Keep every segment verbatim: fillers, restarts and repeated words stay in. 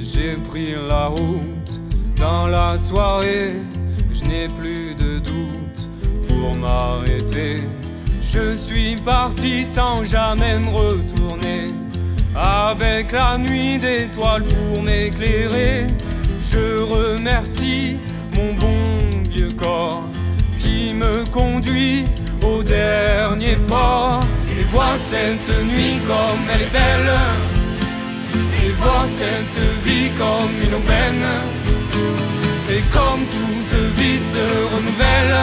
J'ai pris la route dans la soirée, je n'ai plus de doute pour m'arrêter. Je suis parti sans jamais me retourner, avec la nuit d'étoiles pour m'éclairer. Je remercie mon bon vieux corps qui me conduit au dernier port. Et vois cette nuit comme elle est belle, et vois cette vie comme une aubaine. Et comme toute vie se renouvelle,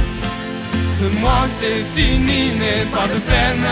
moi c'est fini, n'est pas de peine.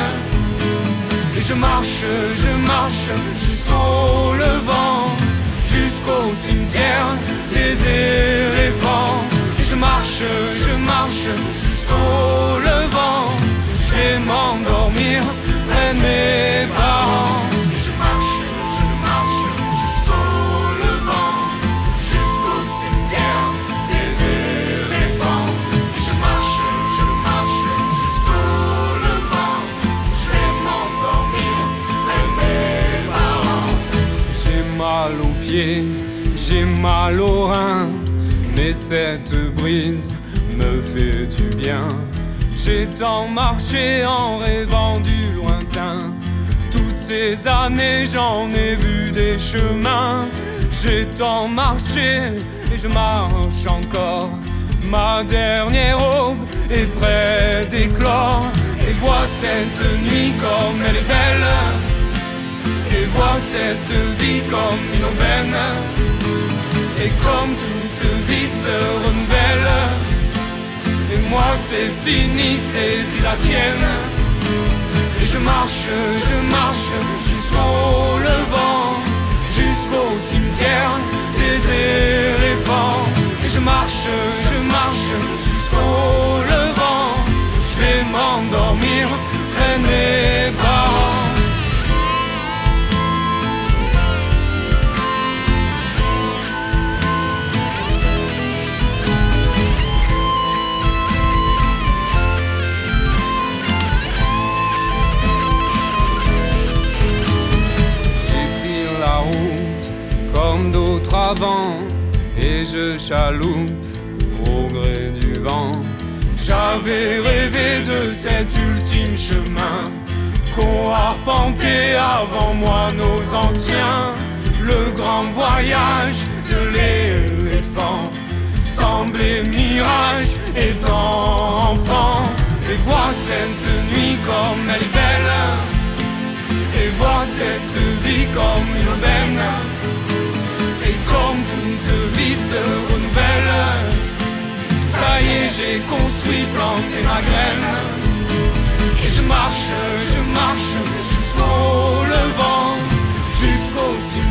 Et je marche, je marche jusqu'au levant, jusqu'au cimetière des éléphants. Et je marche, je marche jusqu'au levant, je vais m'endormir près de mes parents. Et je marche, je marche jusqu'au levant, jusqu'au cimetière des éléphants. Et je marche, je marche jusqu'au levant, je vais m'endormir près de mes parents. J'ai mal aux pieds, j'ai mal aux reins, mais cette brise me fait du bien. J'ai tant marché en rêvant du lointain, toutes ces années j'en ai vu des chemins. J'ai tant marché et je marche encore, ma dernière aube est près d'éclore. Et vois cette nuit comme elle est belle, et vois cette vie comme une aubaine. Et comme toute vie se renouvelle, et moi c'est fini, saisis la tienne. Et je marche, je marche jusqu'au levant, jusqu'au cimetière des éléphants. Et je marche, je marche jusqu'au levant, je vais m'endormir près de mes parents. Comme d'autres avant, et je chaloupe au gré du vent. J'avais rêvé de cet ultime chemin qu'ont arpenté avant moi nos anciens. Le grand voyage de l'éléphant semblait mirage étant enfant. Et vois cette nuit comme elle est belle, et vois cette vie comme une aubaine. Et comme toute vie se renouvelle, ça y est j'ai construit, planté ma graine. Et je marche, je marche jusqu'au levant, jusqu'au cimetière